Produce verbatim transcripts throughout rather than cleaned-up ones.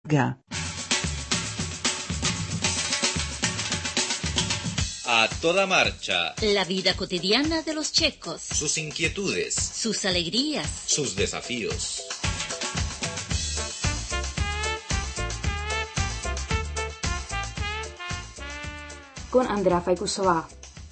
Ga. A toda marcha. La vida cotidiana de los checos. Sus inquietudes. Sus alegrías. Sus desafíos. Con Andrea Fajkusová.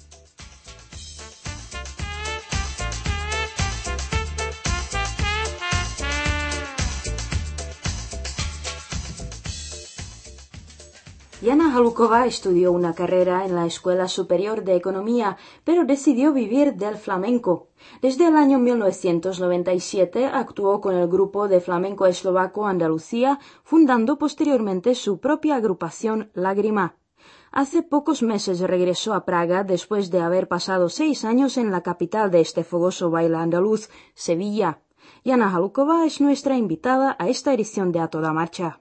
Jana Haluková estudió una carrera en la Escuela Superior de Economía, pero decidió vivir del flamenco. Desde el año mil novecientos noventa y siete actuó con el grupo de flamenco eslovaco Andalucía, fundando posteriormente su propia agrupación Lágrima. Hace pocos meses regresó a Praga después de haber pasado seis años en la capital de este fogoso baile andaluz, Sevilla. Jana Haluková es nuestra invitada a esta edición de A Toda Marcha.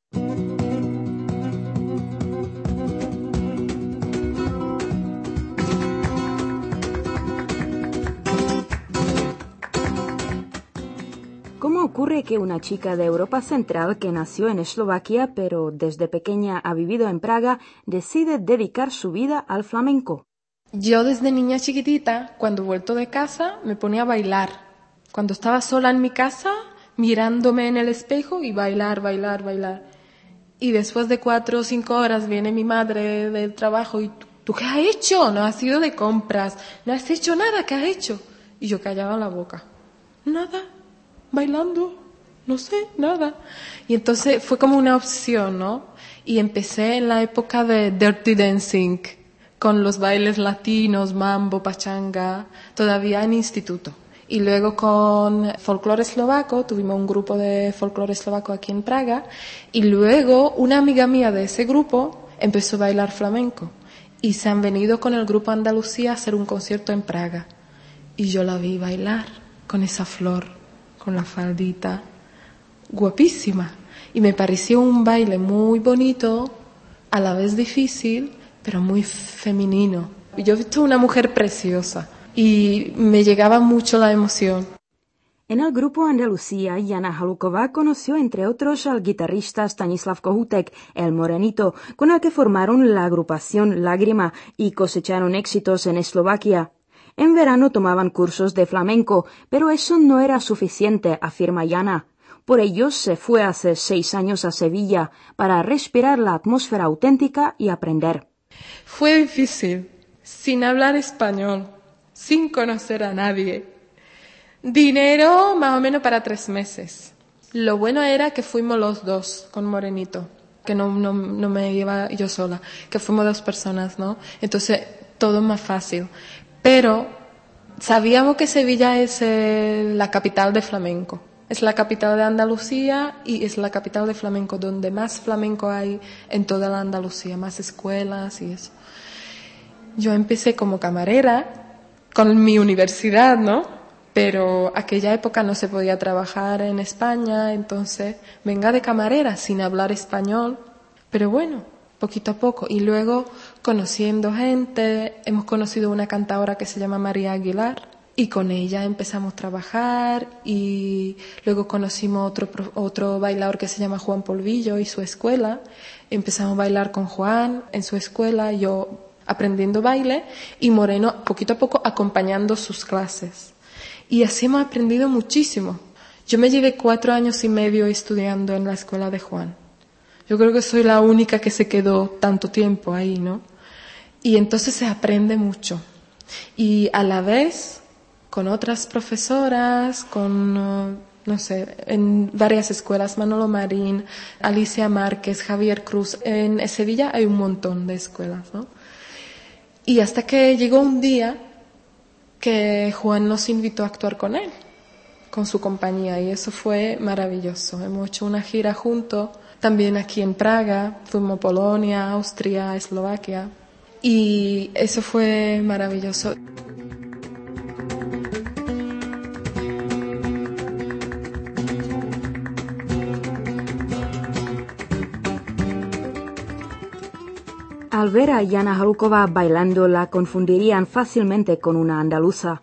¿Cómo ocurre que una chica de Europa Central que nació en Eslovaquia pero desde pequeña ha vivido en Praga decide dedicar su vida al flamenco? Yo desde niña chiquitita, cuando he vuelto de casa, me ponía a bailar. Cuando estaba sola en mi casa, mirándome en el espejo y bailar, bailar, bailar. Y después de cuatro o cinco horas viene mi madre del trabajo y ¿tú qué has hecho? No has ido de compras, no has hecho nada, ¿qué has hecho? Y yo callaba la boca. Nada. Bailando, no sé, nada. Y entonces fue como una opción, ¿no? Y empecé en la época de Dirty Dancing, con los bailes latinos, mambo, pachanga, todavía en instituto. Y luego con folclore eslovaco, tuvimos un grupo de folclore eslovaco aquí en Praga, y luego una amiga mía de ese grupo empezó a bailar flamenco. Y se han venido con el grupo Andalucía a hacer un concierto en Praga. Y yo la vi bailar con esa flor, con la faldita, guapísima. Y me pareció un baile muy bonito, a la vez difícil, pero muy femenino. Yo he visto una mujer preciosa y me llegaba mucho la emoción. En el grupo Andalucía, Jana Haluková conoció entre otros al guitarrista Stanislav Kohoutek, el Morenito, con el que formaron la agrupación Lágrima y cosecharon éxitos en Eslovaquia. En verano tomaban cursos de flamenco, pero eso no era suficiente, afirma Jana. Por ello se fue hace seis años a Sevilla para respirar la atmósfera auténtica y aprender. Fue difícil, sin hablar español, sin conocer a nadie. Dinero más o menos para tres meses. Lo bueno era que fuimos los dos con Morenito, que no, no, no me iba yo sola, que fuimos dos personas, ¿no? Entonces todo más fácil. Pero sabíamos que Sevilla es eh, la capital de flamenco. Es la capital de Andalucía y es la capital de flamenco, donde más flamenco hay en toda la Andalucía, más escuelas y eso. Yo empecé como camarera con mi universidad, ¿no? Pero aquella época no se podía trabajar en España, entonces venga de camarera sin hablar español. Pero bueno, poquito a poco. Y luego conociendo gente, hemos conocido una cantadora que se llama María Aguilar y con ella empezamos a trabajar y luego conocimos otro, otro bailador que se llama Juan Polvillo y su escuela. Empezamos a bailar con Juan en su escuela, yo aprendiendo baile y Moreno poquito a poco acompañando sus clases. Y así hemos aprendido muchísimo. Yo me llevé cuatro años y medio estudiando en la escuela de Juan. Yo creo que soy la única que se quedó tanto tiempo ahí, ¿no? Y entonces se aprende mucho. Y a la vez, con otras profesoras, con, uh, no sé, en varias escuelas, Manolo Marín, Alicia Márquez, Javier Cruz. En Sevilla hay un montón de escuelas, ¿no? Y hasta que llegó un día que Juan nos invitó a actuar con él, con su compañía, y eso fue maravilloso. Hemos hecho una gira juntos. También aquí en Praga, fuimos a Polonia, Austria, Eslovaquia. Y eso fue maravilloso. Al ver a Jana Haluková bailando la confundirían fácilmente con una andaluza.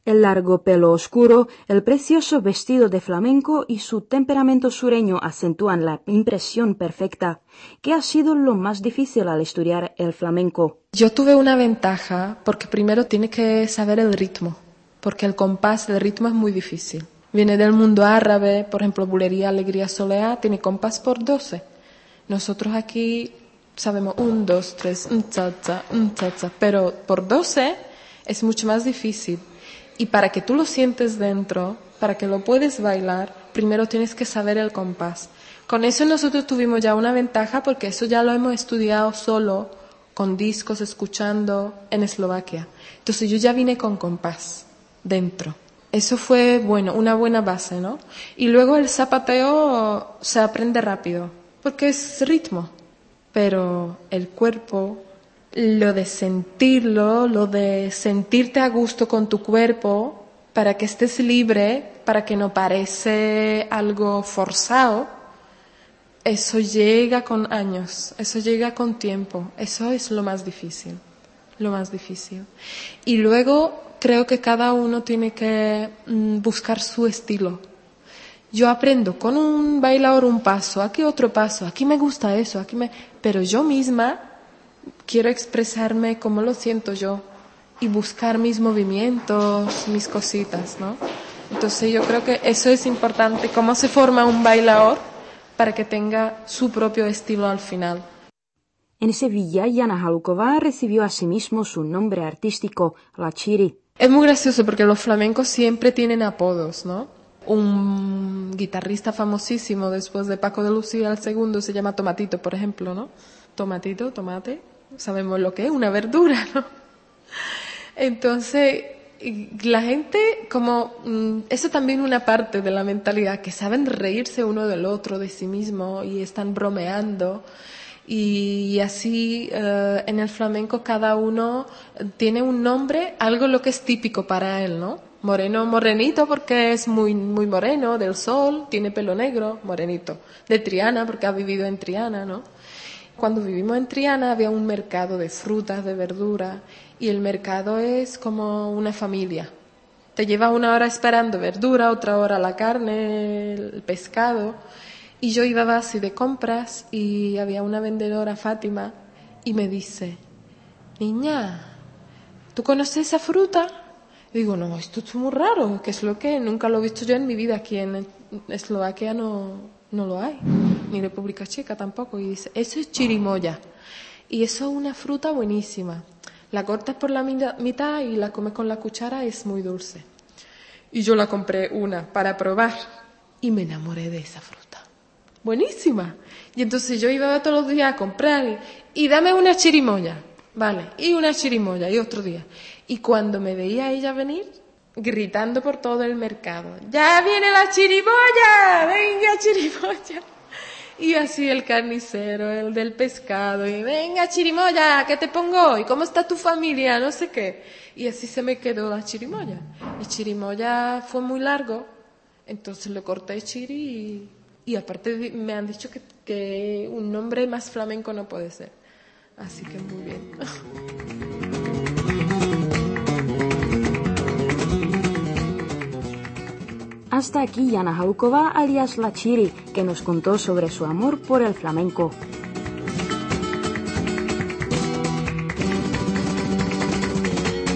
El largo pelo oscuro, el precioso vestido de flamenco y su temperamento sureño acentúan la impresión perfecta. ¿Qué ha sido lo más difícil al estudiar el flamenco? Yo tuve una ventaja porque primero tienes que saber el ritmo, porque el compás del ritmo es muy difícil. Viene del mundo árabe, por ejemplo, bulería, alegría, soleá, tiene compás por doce. Nosotros aquí sabemos un, dos, tres, un, cha, cha, un, cha, cha, pero por doce es mucho más difícil. Y para que tú lo sientes dentro, para que lo puedes bailar, primero tienes que saber el compás. Con eso nosotros tuvimos ya una ventaja porque eso ya lo hemos estudiado solo, con discos, escuchando en Eslovaquia. Entonces yo ya vine con compás dentro. Eso fue bueno, una buena base, ¿no? Y luego el zapateo se aprende rápido, porque es ritmo. Pero el cuerpo, lo de sentirlo, lo de sentirte a gusto con tu cuerpo, para que estés libre, para que no parece algo forzado, eso llega con años, eso llega con tiempo, eso es lo más difícil, lo más difícil. Y luego creo que cada uno tiene que mm, buscar su estilo. Yo aprendo con un bailador un paso, aquí otro paso, aquí me gusta eso, aquí me... pero yo misma quiero expresarme como lo siento yo y buscar mis movimientos, mis cositas, ¿no? Entonces yo creo que eso es importante, cómo se forma un bailador para que tenga su propio estilo al final. En Sevilla, Jana Haluková recibió asimismo su nombre artístico, La Chiri. Es muy gracioso porque los flamencos siempre tienen apodos, ¿no? Un guitarrista famosísimo después de Paco de Lucía, el segundo, se llama Tomatito, por ejemplo, ¿no? Tomatito, tomate, sabemos lo que es, una verdura, ¿no? Entonces, la gente, como, eso también una parte de la mentalidad, que saben reírse uno del otro, de sí mismo, y están bromeando. Y así eh, en el flamenco cada uno tiene un nombre, algo lo que es típico para él, ¿no? Moreno, morenito porque es muy, muy moreno, del sol, tiene pelo negro, morenito. De Triana porque ha vivido en Triana, ¿no? Cuando vivimos en Triana había un mercado de frutas, de verduras, y el mercado es como una familia. Te llevas una hora esperando verdura, otra hora la carne, el pescado. Y yo iba así de compras y había una vendedora, Fátima, y me dice, niña, ¿tú conoces esa fruta? Y digo, no, esto es muy raro, ¿qué es lo que? Nunca lo he visto yo en mi vida, aquí en Eslovaquia no, no lo hay, ni República Checa tampoco. Y dice, eso es chirimoya, y eso es una fruta buenísima. La cortas por la mitad y la comes con la cuchara, es muy dulce. Y yo la compré una para probar y me enamoré de esa fruta. Buenísima. Y entonces yo iba todos los días a comprar y, y dame una chirimoya, vale, y una chirimoya y otro día. Y cuando me veía ella venir, gritando por todo el mercado, ¡ya viene la chirimoya! ¡Venga, chirimoya! Y así el carnicero, el del pescado, y venga, chirimoya, ¿qué te pongo? ¿Y cómo está tu familia? No sé qué. Y así se me quedó la chirimoya. El chirimoya fue muy largo, entonces le corté chiri y... Y aparte me han dicho que, que un nombre más flamenco no puede ser. Así que muy bien. Hasta aquí Jana Haluková, alias La Chiri, que nos contó sobre su amor por el flamenco.